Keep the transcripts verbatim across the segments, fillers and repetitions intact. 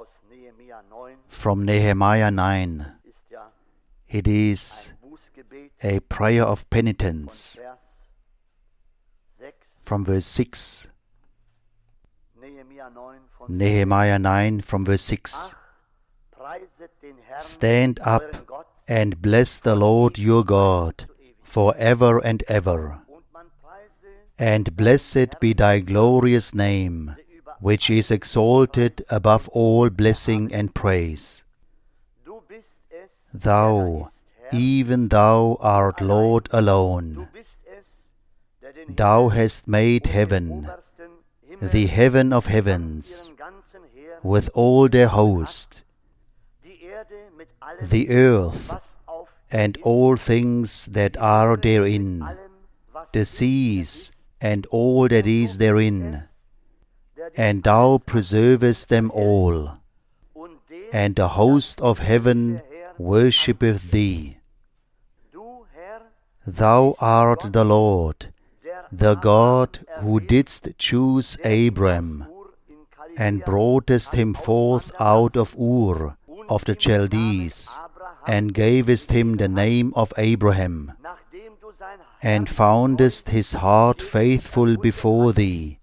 from Nehemiah nine. It is a prayer of penitence from verse six. Nehemiah nine from verse six. Stand up and bless the Lord your God forever and ever. And blessed be thy glorious name, which is exalted above all blessing and praise. Thou, even thou art Lord alone. Thou hast made heaven, the heaven of heavens, with all their host, the earth, and all things that are therein, the seas, and all that is therein. And thou preservest them all, and the host of heaven worshippeth thee. Thou art the Lord, the God who didst choose Abram, and broughtest him forth out of Ur of the Chaldees, and gavest him the name of Abraham, and foundest his heart faithful before thee,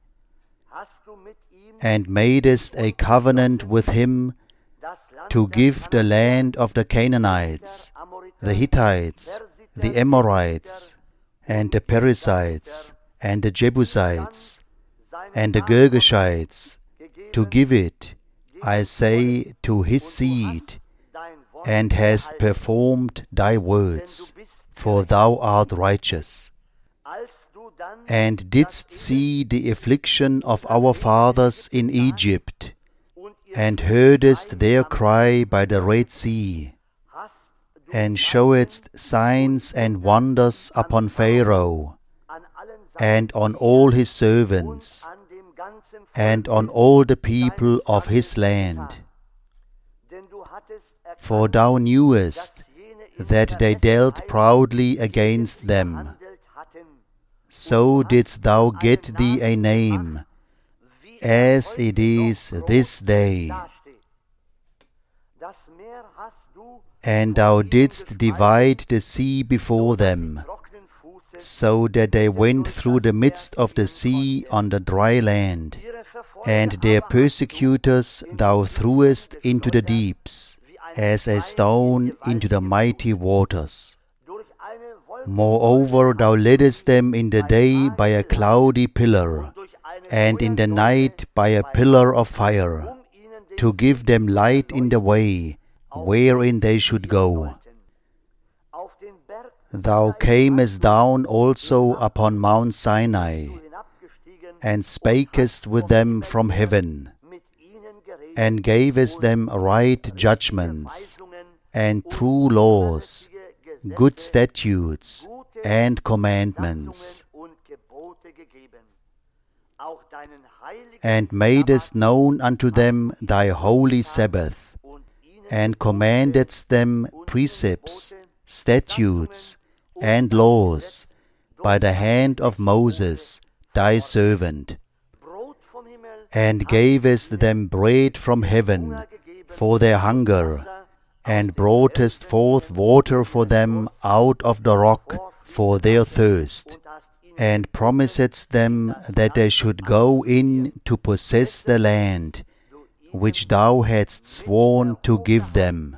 and madest a covenant with him to give the land of the Canaanites, the Hittites, the Amorites, and the Perizzites, and the Jebusites, and the Girgashites, to give it, I say, to his seed, and hast performed thy words, for thou art righteous. And didst see the affliction of our fathers in Egypt, and heardest their cry by the Red Sea, and showedst signs and wonders upon Pharaoh, and on all his servants, and on all the people of his land. For thou knewest that they dealt proudly against them. So didst thou get thee a name, as it is this day. And thou didst divide the sea before them, so that they went through the midst of the sea on the dry land, and their persecutors thou threwest into the deeps, as a stone into the mighty waters. Moreover, thou leddest them in the day by a cloudy pillar, and in the night by a pillar of fire, to give them light in the way wherein they should go. Thou camest down also upon Mount Sinai, and spakest with them from heaven, and gavest them right judgments, and true laws, good statutes, and commandments, and madest known unto them thy holy Sabbath, and commandedst them precepts, statutes, and laws by the hand of Moses thy servant, and gavest them bread from heaven for their hunger, and broughtest forth water for them out of the rock for their thirst, and promisedst them that they should go in to possess the land which thou hadst sworn to give them.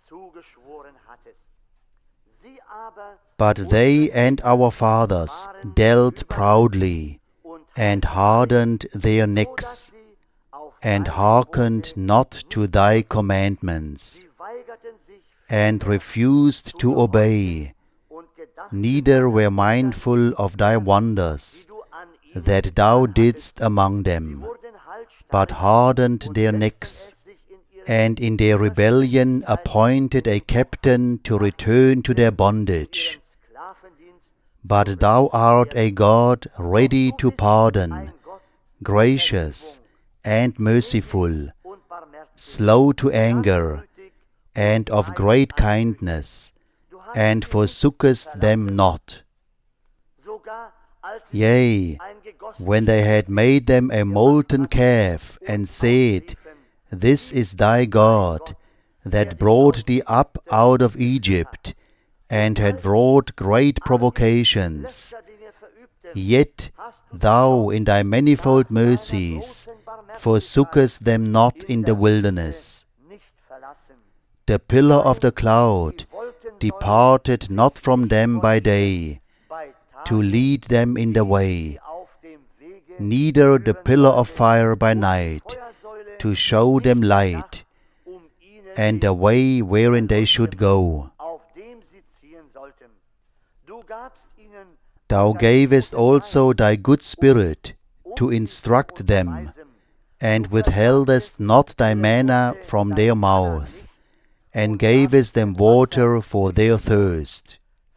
But they and our fathers dealt proudly, and hardened their necks, and hearkened not to thy commandments, and refused to obey, neither were mindful of thy wonders that thou didst among them, but hardened their necks, and in their rebellion appointed a captain to return to their bondage. But thou art a God ready to pardon, gracious and merciful, slow to anger, and of great kindness, and forsookest them not. Yea, when they had made them a molten calf, and said, this is thy God, that brought thee up out of Egypt, and had wrought great provocations. Yet thou in thy manifold mercies forsookest them not in the wilderness. The pillar of the cloud departed not from them by day, to lead them in the way, neither the pillar of fire by night, to show them light, and the way wherein they should go. Thou gavest also thy good Spirit to instruct them, and withheldest not thy manna from their mouth, and gavest them water for their thirst.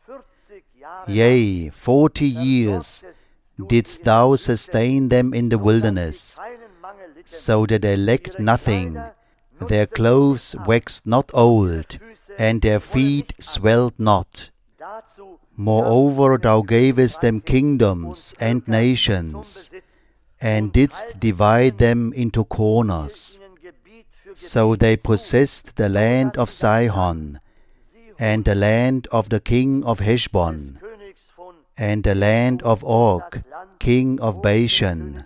Yea, forty years didst thou sustain them in the wilderness, so that they lacked nothing. Their clothes waxed not old, and their feet swelled not. Moreover, thou gavest them kingdoms and nations, and didst divide them into corners. So they possessed the land of Sihon, and the land of the king of Heshbon, and the land of Og, king of Bashan.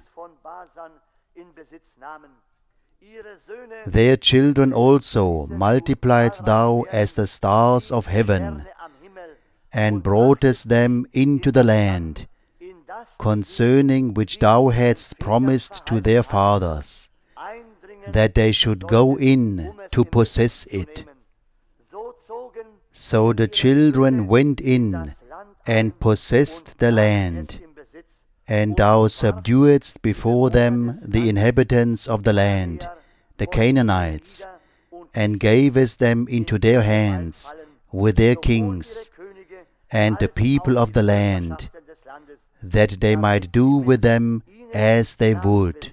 Their children also multipliedst thou as the stars of heaven, and broughtest them into the land, concerning which thou hadst promised to their fathers, that they should go in to possess it. So the children went in and possessed the land, and thou subduedst before them the inhabitants of the land, the Canaanites, and gavest them into their hands with their kings, and the people of the land, that they might do with them as they would.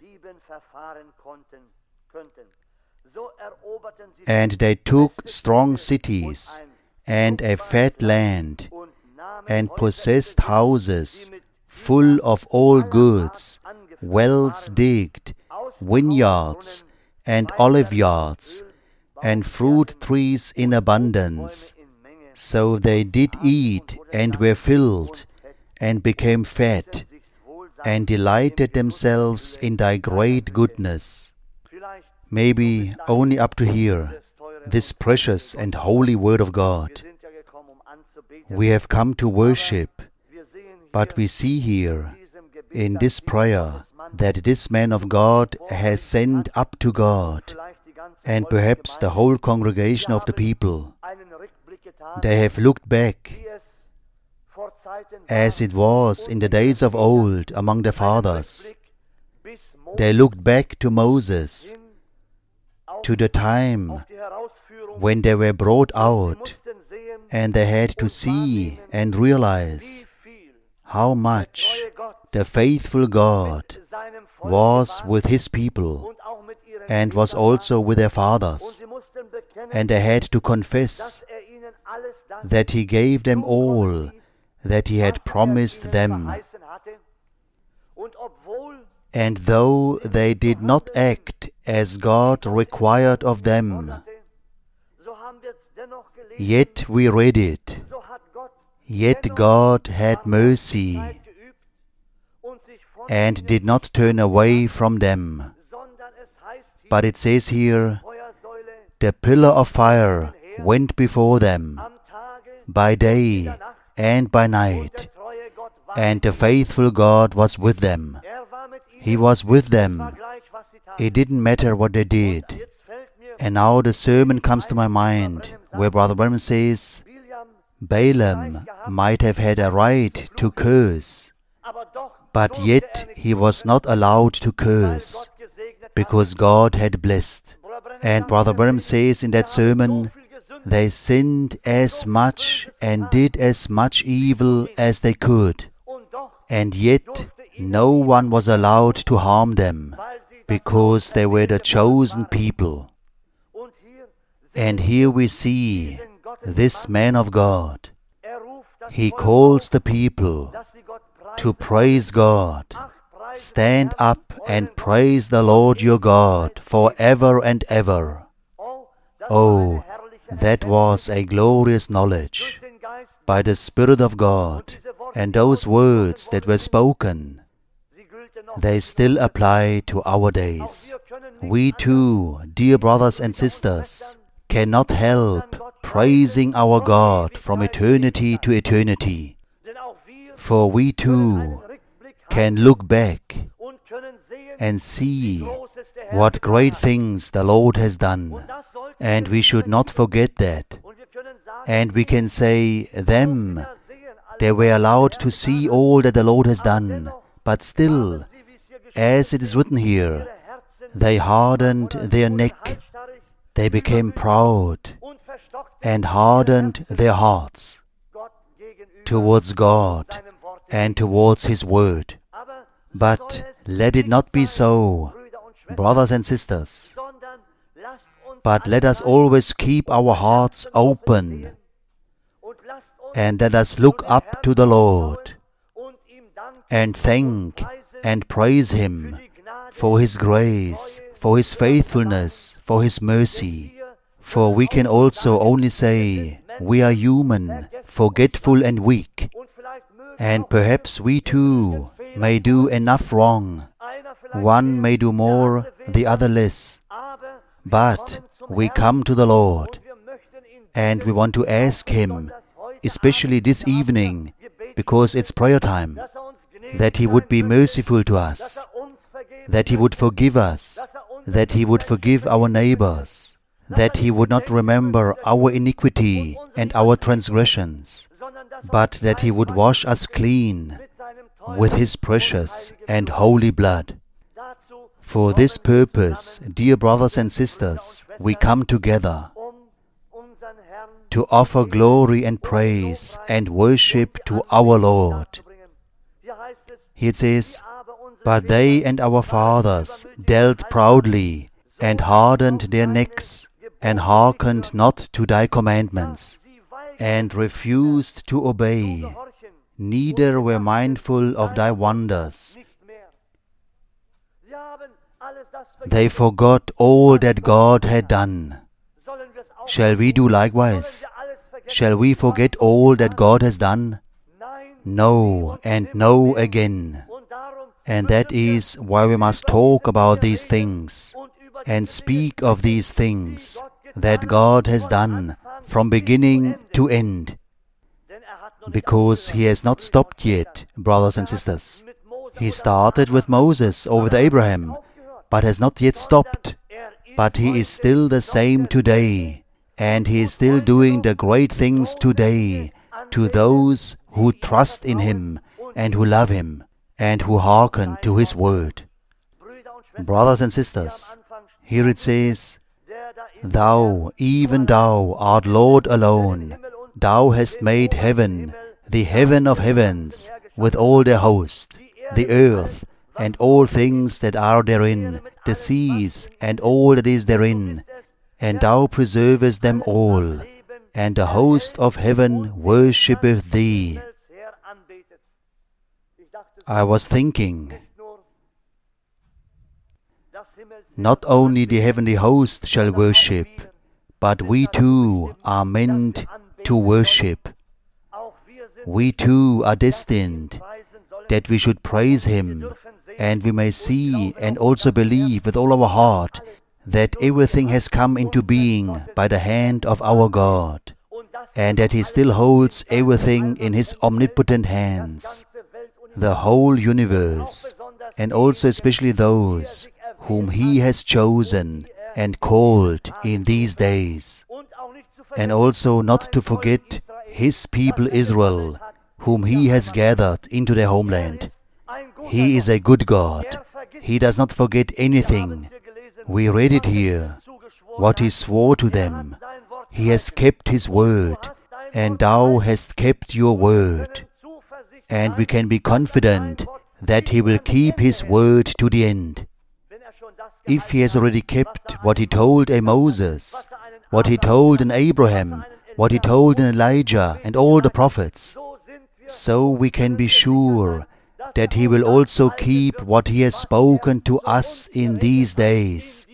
And they took strong cities and a fat land, and possessed houses full of all goods, wells digged, vineyards, and olive yards, and fruit trees in abundance. So they did eat and were filled, and became fat, and delighted themselves in thy great goodness. Maybe only up to here, this precious and holy word of God. We have come to worship, but we see here in this prayer that this man of God has sent up to God, and perhaps the whole congregation of the people. They have looked back, as it was in the days of old among the fathers. They looked back to Moses, to the time when they were brought out, and they had to see and realize how much the faithful God was with His people and was also with their fathers. And they had to confess that He gave them all that He had promised them. And though they did not act as God required of them, yet we read it, yet God had mercy and did not turn away from them. But it says here, the pillar of fire went before them by day and by night, and the faithful God was with them. He was with them. It didn't matter what they did. And now the sermon comes to my mind, where Brother Branham says, Balaam might have had a right to curse, but yet he was not allowed to curse, because God had blessed. And Brother Branham says in that sermon, they sinned as much and did as much evil as they could, and yet no one was allowed to harm them, because they were the chosen people. And here we see this man of God. He calls the people to praise God, stand up and praise the Lord your God forever and ever. Oh, that was a glorious knowledge. By the Spirit of God, and those words that were spoken, they still apply to our days. We too, dear brothers and sisters, cannot help praising our God from eternity to eternity. For we too can look back and see what great things the Lord has done. And we should not forget that. And we can say, them, they were allowed to see all that the Lord has done. But still, as it is written here, they hardened their neck, they became proud, and hardened their hearts towards God and towards His Word. But let it not be so, brothers and sisters, but let us always keep our hearts open, and let us look up to the Lord, and thank and praise Him for His grace, for His faithfulness, for His mercy. For we can also only say, we are human, forgetful and weak, and perhaps we too may do enough wrong. One may do more, the other less. But we come to the Lord, and we want to ask Him, especially this evening, because it's prayer time, that He would be merciful to us, that He would forgive us, that He would forgive our neighbors, that He would not remember our iniquity and our transgressions, but that He would wash us clean with His precious and holy blood. For this purpose, dear brothers and sisters, we come together to offer glory and praise and worship to our Lord. Here it says, but they and our fathers dealt proudly and hardened their necks and hearkened not to thy commandments and refused to obey, neither were mindful of thy wonders. They forgot all that God had done. Shall we do likewise? Shall we forget all that God has done? No, and no again. And that is why we must talk about these things and speak of these things that God has done from beginning to end. Because He has not stopped yet, brothers and sisters. He started with Moses over the Abraham, but has not yet stopped. But He is still the same today, and He is still doing the great things today to those who trust in Him and who love Him and who hearken to His word. Brothers and sisters, here it says, Thou, even Thou, art Lord alone. Thou hast made heaven, the heaven of heavens, with all their host, the earth, and all things that are therein, the seas, and all that is therein. And Thou preservest them all, and the host of heaven worshippeth Thee. I was thinking, not only the heavenly host shall worship, but we too are meant to worship. We too are destined that we should praise Him, and we may see and also believe with all our heart that everything has come into being by the hand of our God, and that He still holds everything in His omnipotent hands, the whole universe, and also especially those whom He has chosen and called in these days, and also not to forget His people Israel, whom He has gathered into their homeland. He is a good God. He does not forget anything. We read it here, what He swore to them. He has kept His word, and Thou hast kept Your word. And we can be confident that He will keep His word to the end. If He has already kept what He told a Moses, what He told an Abraham, what He told an Elijah and all the prophets, so we can be sure that He will also keep what He has spoken to us in these days.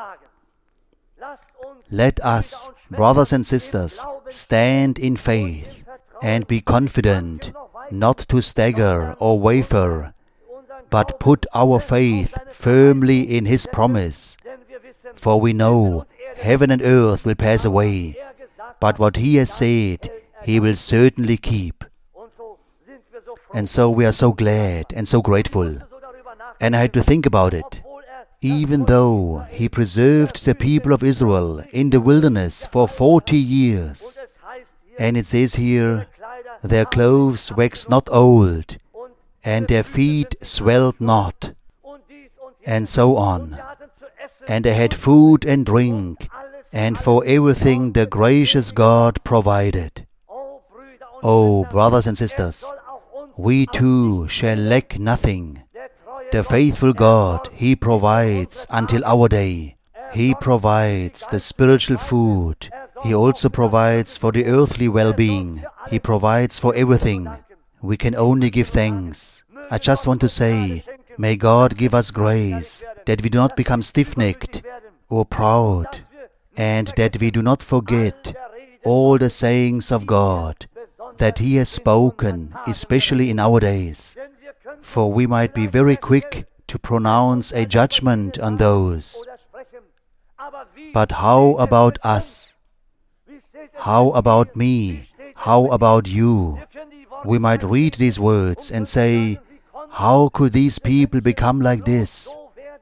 Let us, brothers and sisters, stand in faith and be confident, not to stagger or waver, but put our faith firmly in His promise. For we know heaven and earth will pass away, but what He has said, He will certainly keep. And so we are so glad and so grateful. And I had to think about it. Even though He preserved the people of Israel in the wilderness for forty years, and it says here, their clothes waxed not old, and their feet swelled not, and so on. And they had food and drink, and for everything the gracious God provided. Oh, brothers and sisters, we too shall lack nothing. The faithful God, He provides until our day. He provides the spiritual food. He also provides for the earthly well-being. He provides for everything. We can only give thanks. I just want to say, may God give us grace, that we do not become stiff-necked or proud, and that we do not forget all the sayings of God that He has spoken, especially in our days. For we might be very quick to pronounce a judgment on those. But how about us? How about me? How about you? We might read these words and say, how could these people become like this?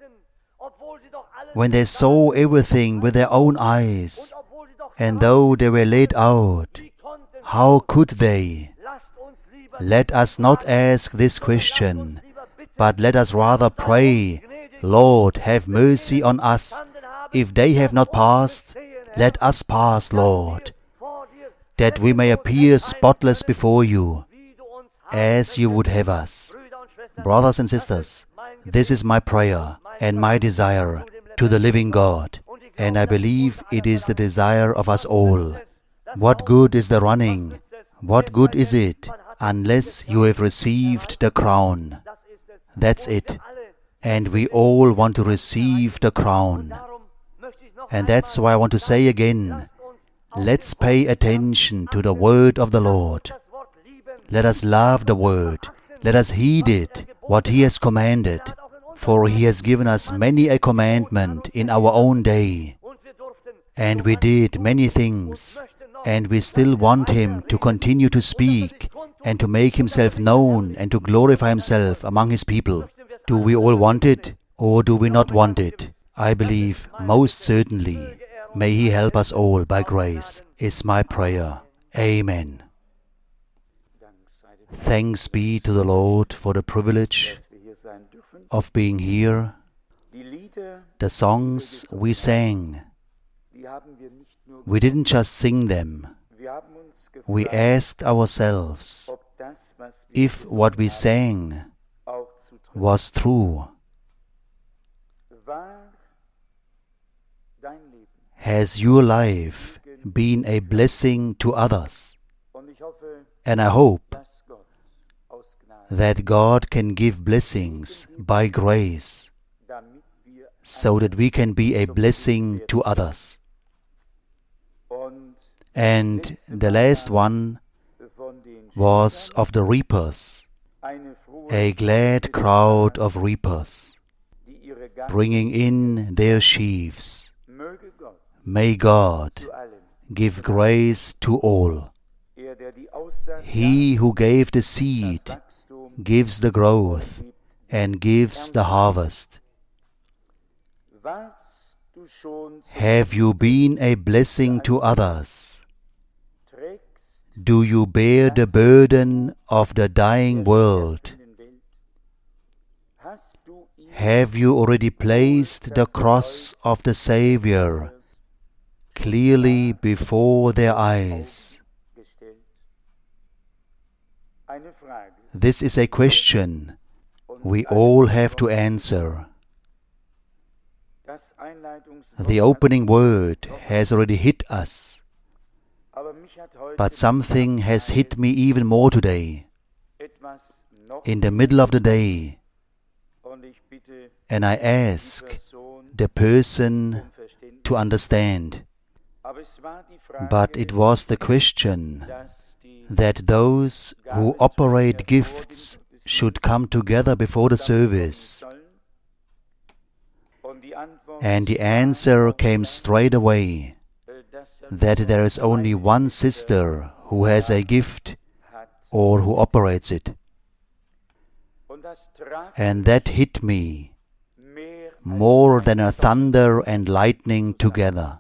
When they saw everything with their own eyes, and though they were laid out, how could they? Let us not ask this question, but let us rather pray, Lord, have mercy on us. If they have not passed, let us pass, Lord, that we may appear spotless before You, as You would have us. Brothers and sisters, this is my prayer and my desire to the living God, and I believe it is the desire of us all. What good is the running? What good is it unless you have received the crown? That's it. And we all want to receive the crown. And that's why I want to say again, let's pay attention to the word of the Lord. Let us love the word. Let us heed it, what He has commanded. For He has given us many a commandment in our own day. And we did many things. And we still want Him to continue to speak and to make Himself known and to glorify Himself among His people. Do we all want it, or do we not want it? I believe most certainly. May He help us all by grace, is my prayer. Amen. Thanks be to the Lord for the privilege of being here. The songs we sang, we didn't just sing them. We asked ourselves if what we sang was true. Has your life been a blessing to others? And I hope that God can give blessings by grace so that we can be a blessing to others. And the last one was of the reapers, a glad crowd of reapers, bringing in their sheaves. May God give grace to all. He who gave the seed gives the growth and gives the harvest. Have you been a blessing to others? Do you bear the burden of the dying world? Have you already placed the cross of the Savior clearly before their eyes? This is a question we all have to answer. The opening word has already hit us, but something has hit me even more today. in the middle of the day, and I ask the person to understand. But it was the question that those who operate gifts should come together before the service. And the answer came straight away, that there is only one sister who has a gift or who operates it. And that hit me more than a thunder and lightning together.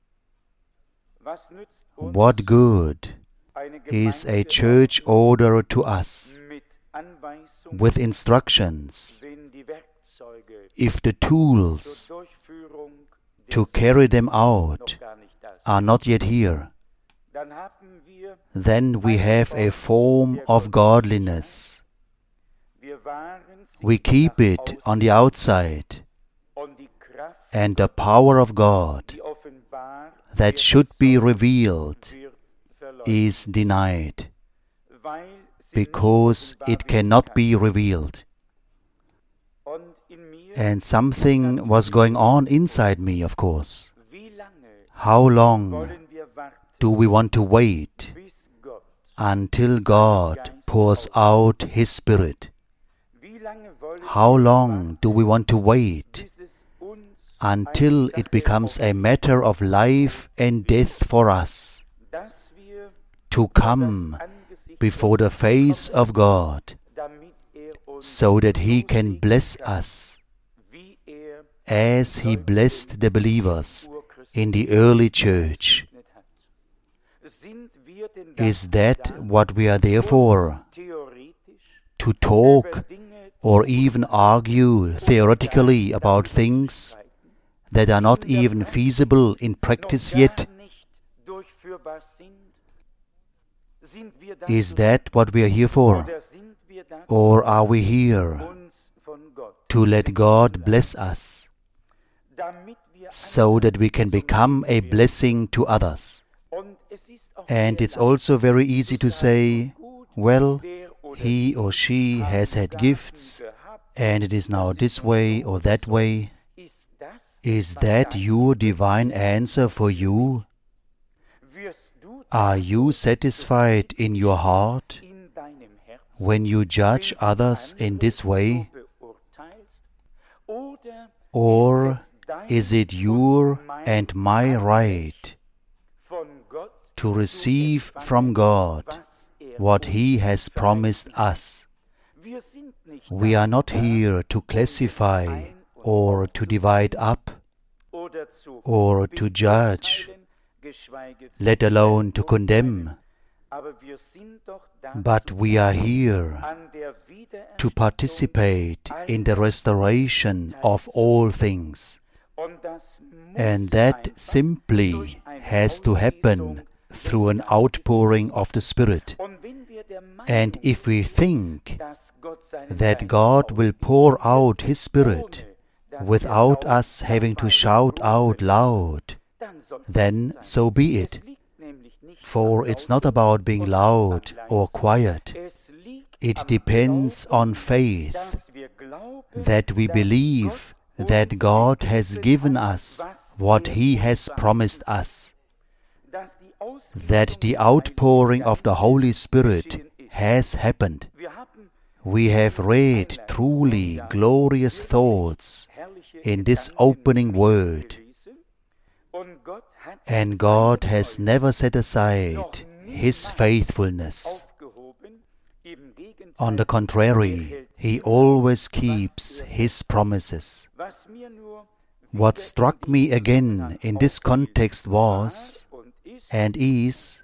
What good is a church order to us with instructions if the tools to carry them out are not yet here? Then we have a form of godliness. We keep it on the outside, and the power of God that should be revealed is denied, because it cannot be revealed. And something was going on inside me, of course. How long do we want to wait until God pours out His Spirit? How long do we want to wait until it becomes a matter of life and death for us to come before the face of God, so that He can bless us as He blessed the believers in the early church? Is that what we are there for? To talk or even argue theoretically about things that are not even feasible in practice yet? Is that what we are here for? Or are we here to let God bless us, so that we can become a blessing to others? And it's also very easy to say, well, he or she has had gifts, and it is now this way or that way. Is that your divine answer for you? Are you satisfied in your heart when you judge others in this way? Or is it your and my right to receive from God what He has promised us? We are not here to classify or to divide up or to judge, let alone to condemn. But we are here to participate in the restoration of all things. And that simply has to happen through an outpouring of the Spirit. And if we think that God will pour out His Spirit without us having to shout out loud, then so be it. For it's not about being loud or quiet. It depends on faith, that we believe that God has given us what He has promised us, that the outpouring of the Holy Spirit has happened. We have read truly glorious thoughts in this opening word, and God has never set aside His faithfulness. On the contrary, He always keeps His promises. What struck me again in this context was, and is,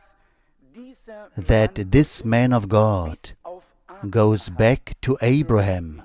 that this man of God goes back to Abraham.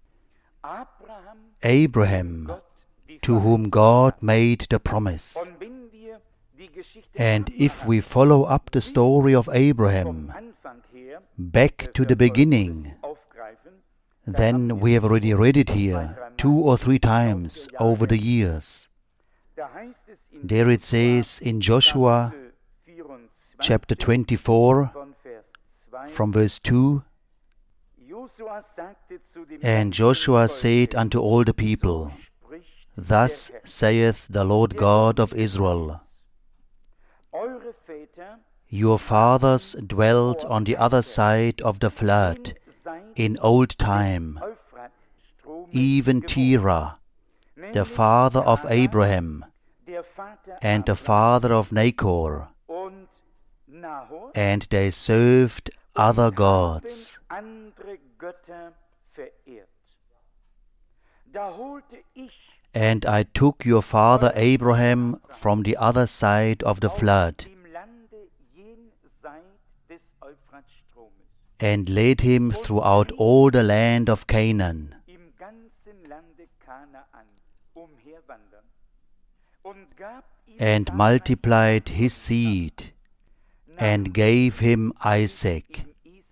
Abraham, to whom God made the promise. And if we follow up the story of Abraham back to the beginning, then we have already read it here two or three times over the years. There it says in Joshua chapter twenty-four, from verse two, And Joshua said unto all the people, Thus saith the Lord God of Israel, Your fathers dwelt on the other side of the flood in old time, even Terah, the father of Abraham, and the father of Nachor, and they served other gods. And I took your father Abraham from the other side of the flood, and led him throughout all the land of Canaan, and multiplied his seed, and gave him Isaac.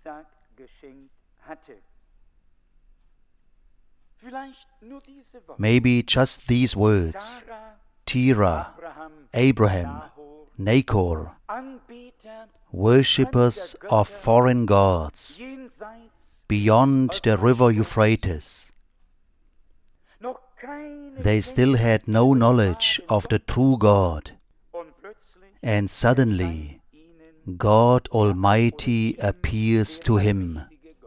Maybe just these words: Terah, Abraham, Nachor, worshippers of foreign gods, beyond the river Euphrates. They still had no knowledge of the true God, and suddenly God Almighty appears to him,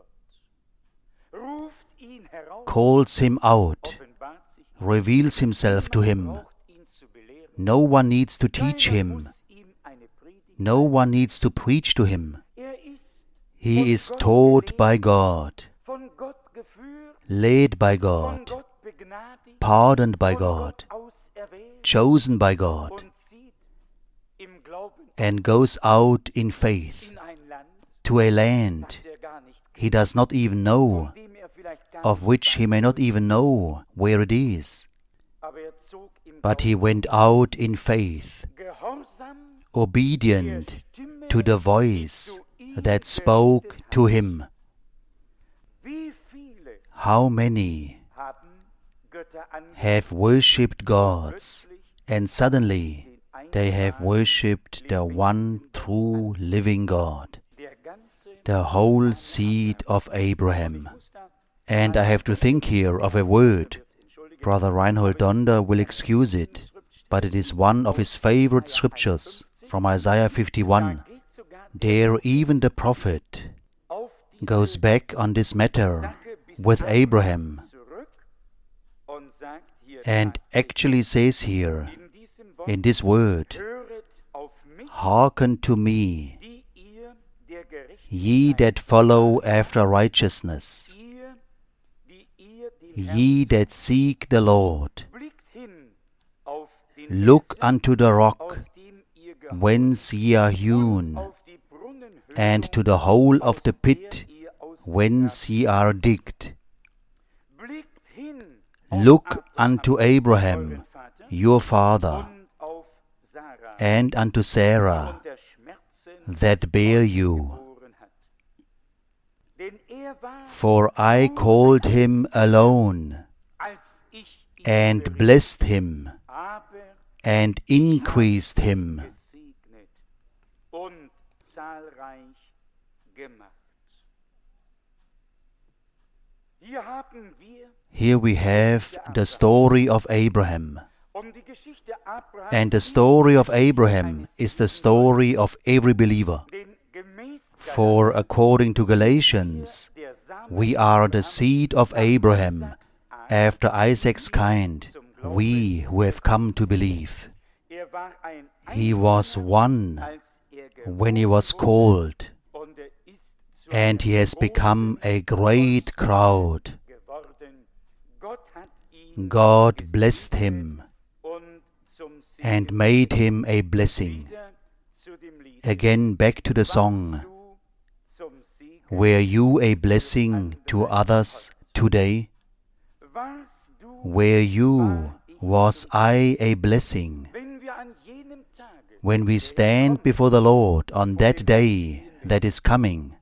calls him out, reveals himself to him. No one needs to teach him. No one needs to preach to him. He is taught by God, led by God, pardoned by God, chosen by God, and goes out in faith to a land he does not even know, of which he may not even know where it is. But he went out in faith, obedient to the voice that spoke to him. How many have worshipped gods, and suddenly they have worshipped the one true living God, the whole seed of Abraham? And I have to think here of a word. Brother Reinhold Donder will excuse it, but it is one of his favorite scriptures from Isaiah fifty-one. There even the prophet goes back on this matter with Abraham, and actually says here, in this word, Hearken to me, ye that follow after righteousness, ye that seek the Lord. Look unto the rock whence ye are hewn, and to the hole of the pit whence ye are digged. Look unto Abraham, your father, and unto Sarah, that bare you. For I called him alone, and blessed him, and increased him. Here we have the story of Abraham. And the story of Abraham is the story of every believer. For according to Galatians, we are the seed of Abraham, after Isaac's kind, we who have come to believe. He was one when he was called, and he has become a great crowd. God blessed him and made him a blessing. Again, back to the song. Were you a blessing to others today? Were you, was I a blessing? When we stand before the Lord on that day that is coming,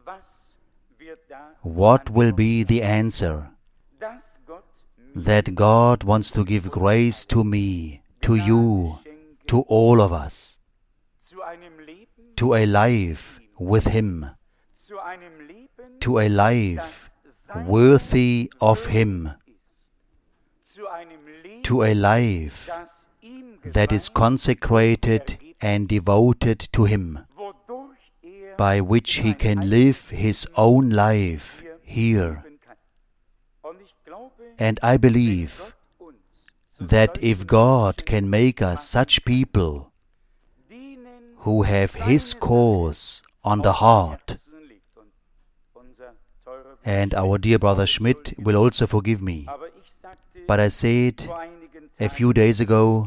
what will be the answer? That God wants to give grace to me, to you, to all of us, to a life with Him, to a life worthy of Him, to a life that is consecrated and devoted to Him, by which He can live His own life here. And I believe that if God can make us such people who have His cause on the heart, and our dear brother Schmidt will also forgive me, but I said a few days ago,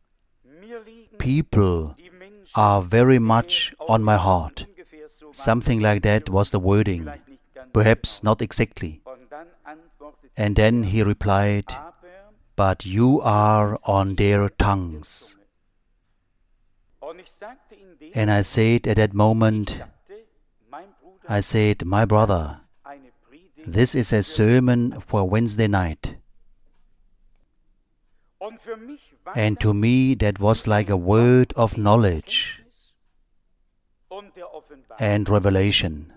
people are very much on my heart. Something like that was the wording, perhaps not exactly. And then he replied, but you are on their tongues. And I said at that moment, I said, my brother, this is a sermon for Wednesday night. And to me that was like a word of knowledge and revelation.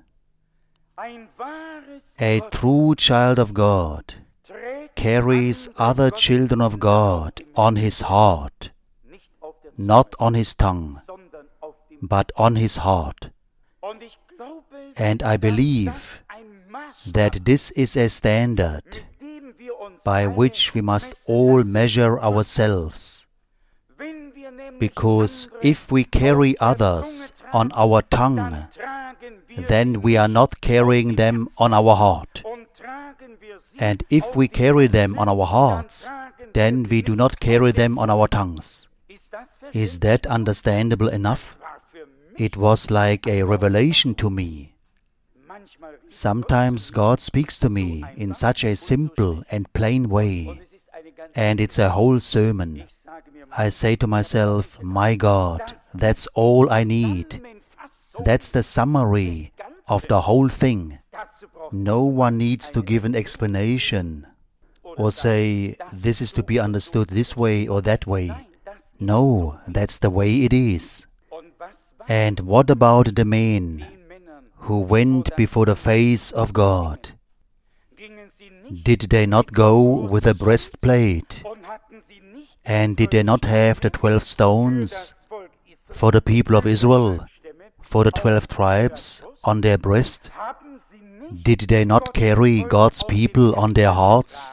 A true child of God carries other children of God on his heart, not on his tongue, but on his heart. And I believe that this is a standard by which we must all measure ourselves. Because if we carry others on our tongue, then we are not carrying them on our heart. And if we carry them on our hearts, then we do not carry them on our tongues. Is that understandable enough? It was like a revelation to me. Sometimes God speaks to me in such a simple and plain way, and it's a whole sermon. I say to myself, my God, that's all I need. That's the summary of the whole thing. No one needs to give an explanation or say, this is to be understood this way or that way. No, that's the way it is. And what about the men who went before the face of God? Did they not go with a breastplate? And did they not have the twelve stones for the people of Israel, for the twelve tribes on their breast? Did they not carry God's people on their hearts?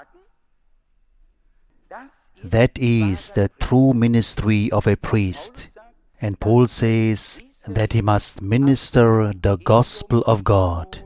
That is the true ministry of a priest. And Paul says that he must minister the gospel of God.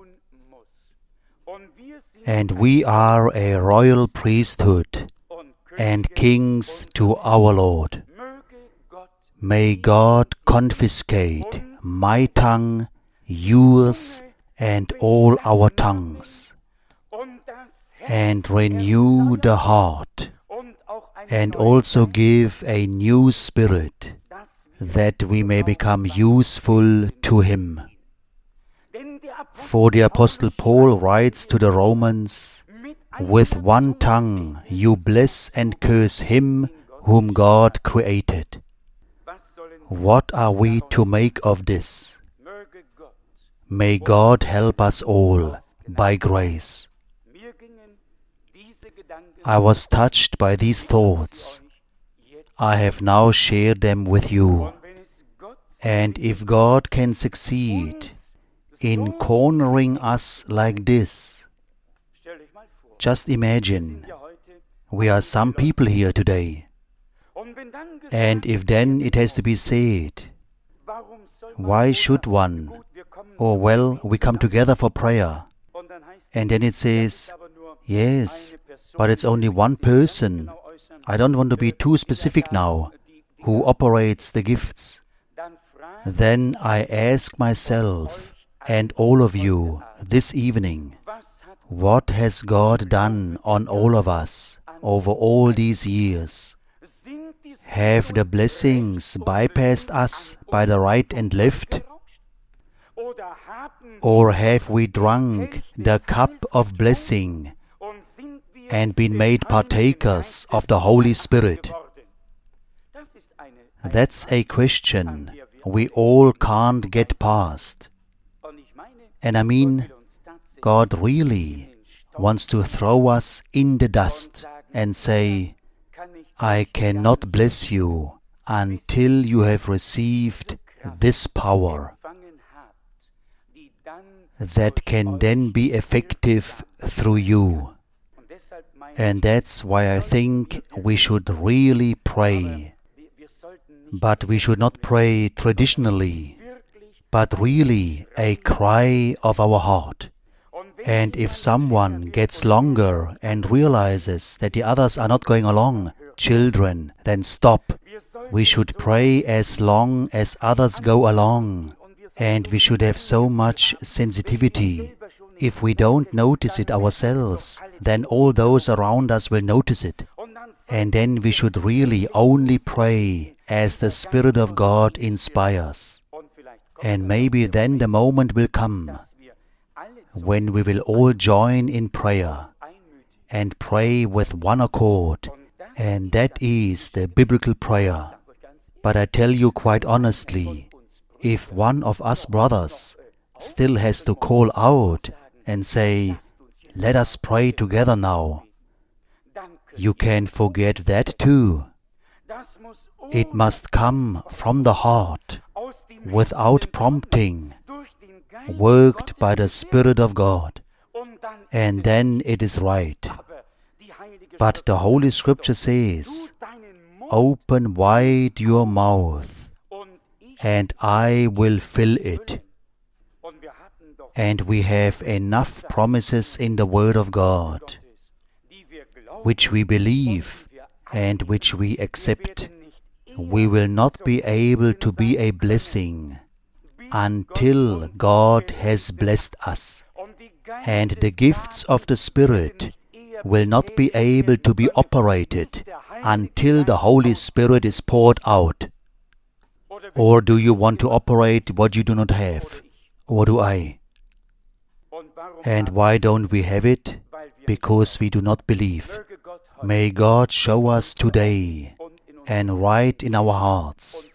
And we are a royal priesthood and kings to our Lord. May God confiscate my tongue, yours, and all our tongues, and renew the heart, and also give a new spirit, that we may become useful to Him. For the Apostle Paul writes to the Romans, with one tongue you bless and curse Him whom God created. What are we to make of this? May God help us all by grace. I was touched by these thoughts. I have now shared them with you. And if God can succeed in cornering us like this, just imagine, we are some people here today. And if then it has to be said, why should one? Or well, we come together for prayer. And then it says, yes, but it's only one person. I don't want to be too specific now, who operates the gifts. Then I ask myself, and all of you, this evening, what has God done on all of us over all these years? Have the blessings bypassed us by the right and left? Or have we drunk the cup of blessing and been made partakers of the Holy Spirit? That's a question we all can't get past. And I mean, God really wants to throw us in the dust and say, I cannot bless you until you have received this power that can then be effective through you. And that's why I think we should really pray. But we should not pray traditionally, but really a cry of our heart. And if someone gets longer and realizes that the others are not going along, children, then stop. We should pray as long as others go along. And we should have so much sensitivity. If we don't notice it ourselves, then all those around us will notice it. And then we should really only pray as the Spirit of God inspires. And maybe then the moment will come when we will all join in prayer and pray with one accord. And that is the biblical prayer. But I tell you quite honestly, if one of us brothers still has to call out and say, let us pray together now, you can forget that too. It must come from the heart, without prompting, worked by the Spirit of God, and then it is right. But the Holy Scripture says, open wide your mouth, and I will fill it. And we have enough promises in the Word of God, which we believe and which we accept. We will not be able to be a blessing until God has blessed us. And the gifts of the Spirit will not be able to be operated until the Holy Spirit is poured out. Or do you want to operate what you do not have? Or do I? And why don't we have it? Because we do not believe. May God show us today and write in our hearts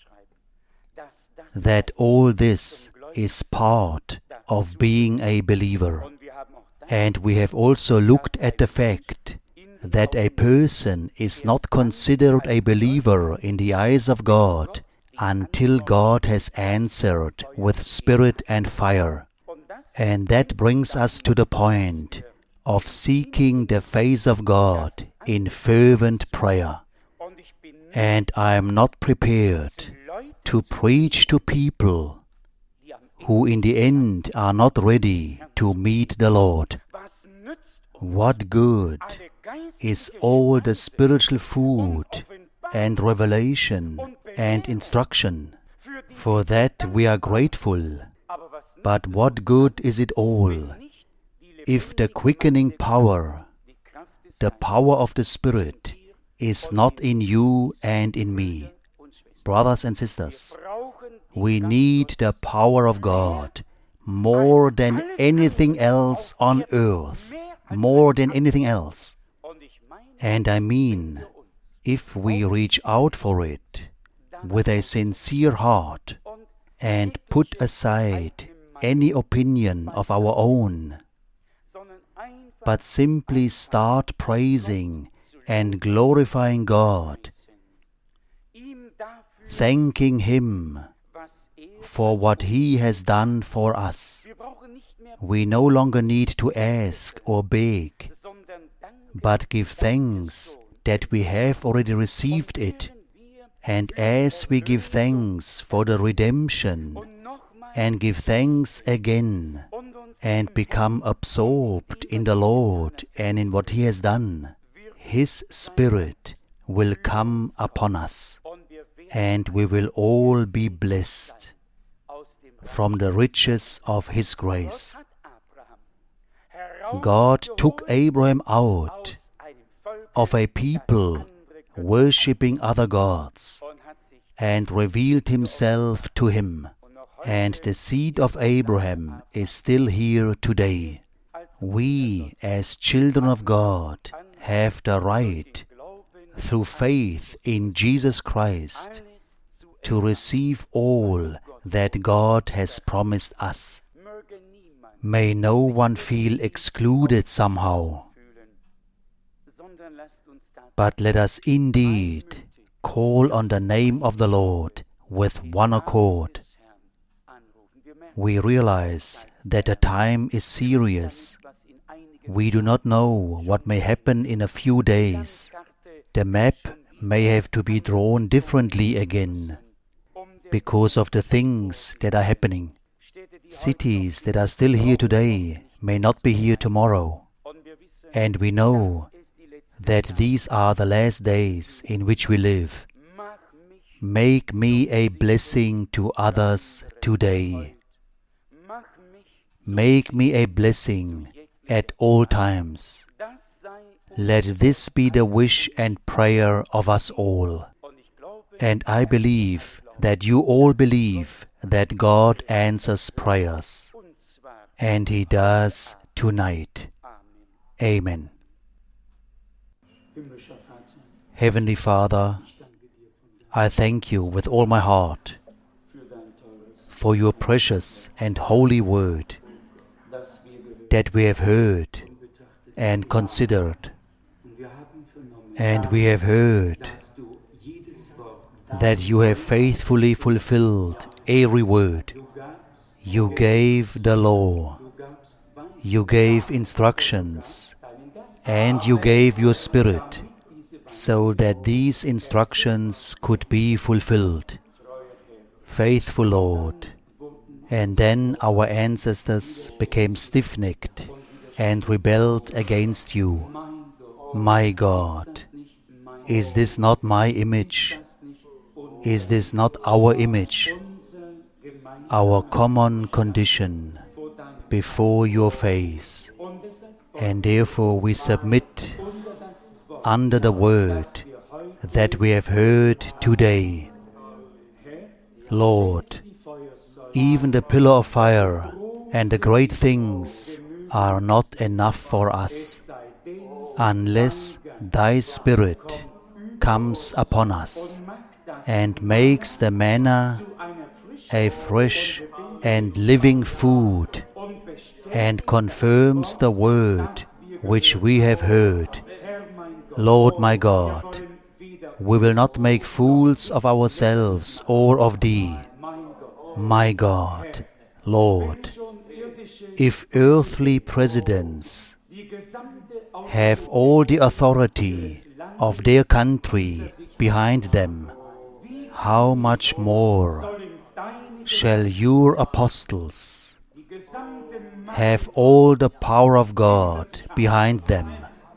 that all this is part of being a believer. And we have also looked at the fact that a person is not considered a believer in the eyes of God until God has answered with spirit and fire. And that brings us to the point of seeking the face of God in fervent prayer. And I am not prepared to preach to people who in the end are not ready to meet the Lord. What good is all the spiritual food and revelation and instruction? For that we are grateful. But what good is it all if the quickening power, the power of the Spirit, is not in you and in me? Brothers and sisters, we need the power of God more than anything else on earth, more than anything else. And I mean, if we reach out for it with a sincere heart and put aside any opinion of our own, but simply start praising and glorifying God, thanking Him for what He has done for us. We no longer need to ask or beg, but give thanks that we have already received it. And as we give thanks for the redemption, and give thanks again, and become absorbed in the Lord and in what He has done, His Spirit will come upon us, and we will all be blessed from the riches of His grace. God took Abraham out of a people worshipping other gods and revealed Himself to him. And the seed of Abraham is still here today. We, as children of God, have the right, through faith in Jesus Christ, to receive all that God has promised us. May no one feel excluded somehow, but let us indeed call on the name of the Lord with one accord. We realize that the time is serious. We do not know what may happen in a few days. The map may have to be drawn differently again because of the things that are happening. Cities that are still here today may not be here tomorrow. And we know that these are the last days in which we live. Make me a blessing to others today. Make me a blessing at all times. Let this be the wish and prayer of us all. And I believe that you all believe that God answers prayers. And He does tonight. Amen. Heavenly Father, I thank you with all my heart for your precious and holy word that we have heard and considered. And we have heard that you have faithfully fulfilled every word. You gave the law, you gave instructions, and you gave your Spirit so that these instructions could be fulfilled. Faithful Lord, and then our ancestors became stiff-necked and rebelled against you. My God, is this not my image? Is this not our image? Our common condition before your face. And therefore we submit under the word that we have heard today. Lord, even the pillar of fire and the great things are not enough for us unless thy Spirit comes upon us and makes the manna a fresh and living food and confirms the word which we have heard. Lord my God, we will not make fools of ourselves or of thee. My God, Lord, if earthly presidents have all the authority of their country behind them, how much more shall your apostles have all the power of God behind them?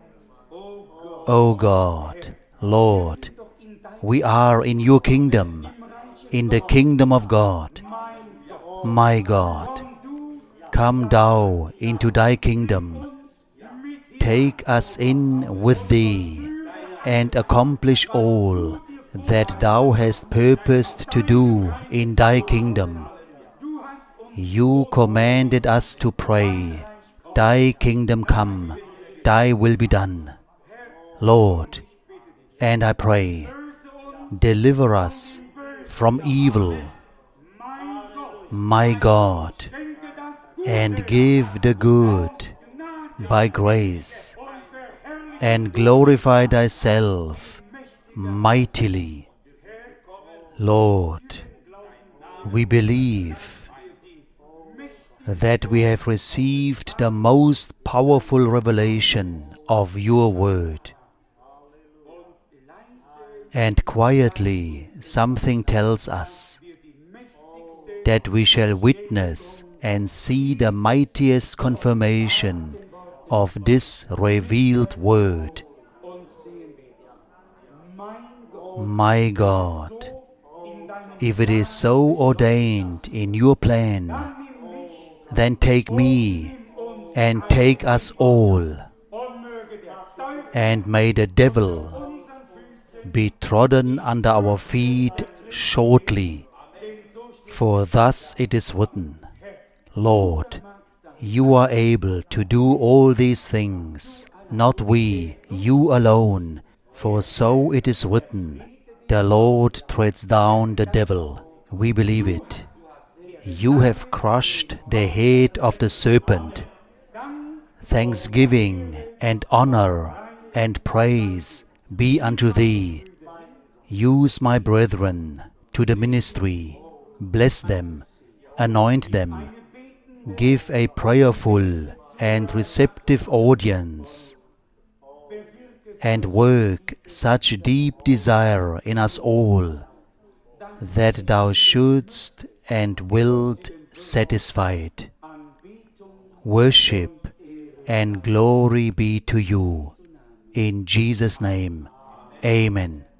O God, Lord, we are in your kingdom, in the kingdom of God. My God, come thou into thy kingdom. Take us in with thee and accomplish all that thou hast purposed to do in thy kingdom. You commanded us to pray, thy kingdom come, thy will be done. Lord, and I pray, deliver us from evil, my God, and give the good by grace, and glorify thyself mightily. Lord, we believe that we have received the most powerful revelation of your word. And quietly something tells us that we shall witness and see the mightiest confirmation of this revealed word. My God, if it is so ordained in your plan, then take me and take us all, and may the devil be trodden under our feet shortly. For thus it is written, Lord, you are able to do all these things, not we, you alone. For so it is written, the Lord treads down the devil. We believe it. You have crushed the head of the serpent. Thanksgiving and honor and praise be unto thee. Use my brethren to the ministry. Bless them, anoint them, give a prayerful and receptive audience, and work such deep desire in us all, that thou shouldst and wilt satisfy it. Worship and glory be to you. In Jesus' name, amen.